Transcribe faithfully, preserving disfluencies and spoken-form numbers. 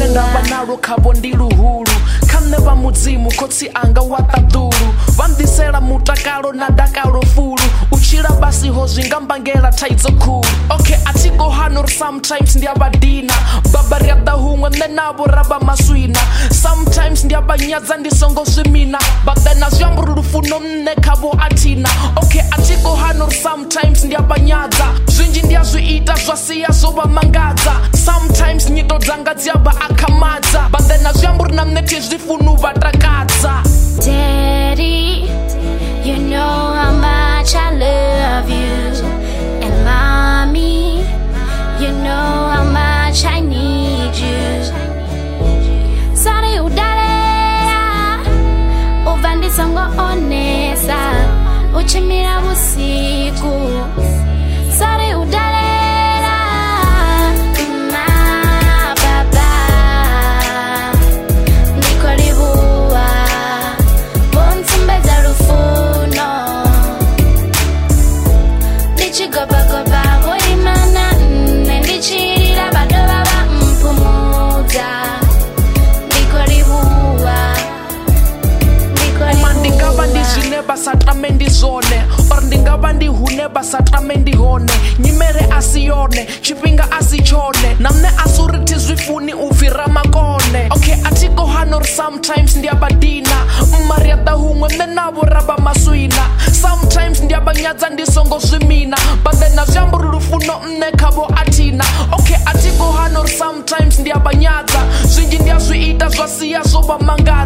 ndava nalo khavho ndi luhulu kha nṋe vha mudzimu khotsi anga wa ṱaḓulu vha nḓisela mutakalo na dakalo fulu u tshila basiho zwi nga mbangela thaidzo khulu okay a thi go hana uri sometimes ndi a vha dina baba ri a ḓa huṅwe nṋe navho ra vha maswina sometimes ndi a vha nyadza ndi songo zwimina but then a zwi amba uri lufuno nṋe khavho a thina okay a thi go hana uri sometimes ndi a vha nyadza zwinzhi ndi a zwi ita zwa sia zwo vha mangadza sometimes nyito dzanga dzi a vha akhamadza but then a zwi amba uri na nṋe thi zwi funa u vha takadza. Daddy, you know how much I love you. And mommy, you know how much I need you. Sorry udalera uvandi songo onesa uchimira busiku. Sorry udalera ma baba nikolibuwa bontumbeza lufuno ndichigobagoba boimana ndichirira badoba bampumuza ndikolibuwa uma ndingavha ndi zwine vha sa tame ndi zwone or ndingavha ndi hune vha sa tame ndi hone nyimele a si yone tshifhinga a si tshone na nṋe a si uri thi zwi funi u fhira makone okay a thi go hana uri sometimes ndi a vha dina mma ri a ḓa huṅwe nṋe navho ra vha maswina sometimes ndi a vha nyadza ndi songo zwimina but then a zwi amba uri lufuno nṋe khavho a thina okay a thi go hana uri sometimes ndi a vha nyadza zwinzhi ndi a zwi ita zwa sia zwo vha manga